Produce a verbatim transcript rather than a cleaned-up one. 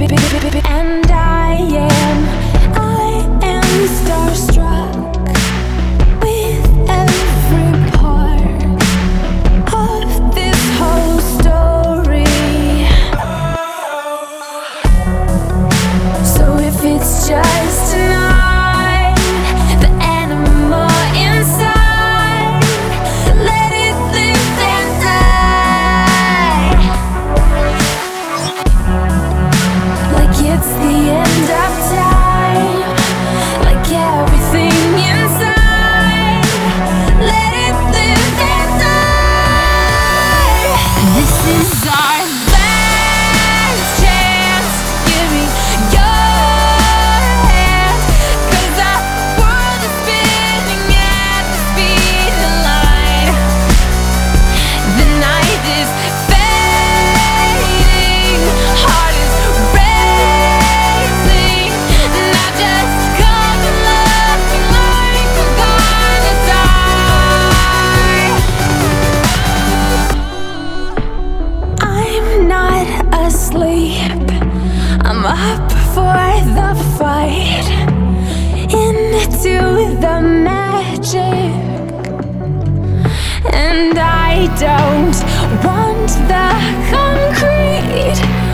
And I am, I am starstruck with every part of this whole story. So if it's just tonight, the animal inside, let it live and die. Like it's the end of time, like everything inside, let it live and die. This is our last chance. Give me your hand, 'cause our world is spinning at the speed of light. The night is fading, heart is racing. Now just come and love me like we're gonna die. I'm not asleep, I'm up for the fight, into the magic. And I don't want the concrete,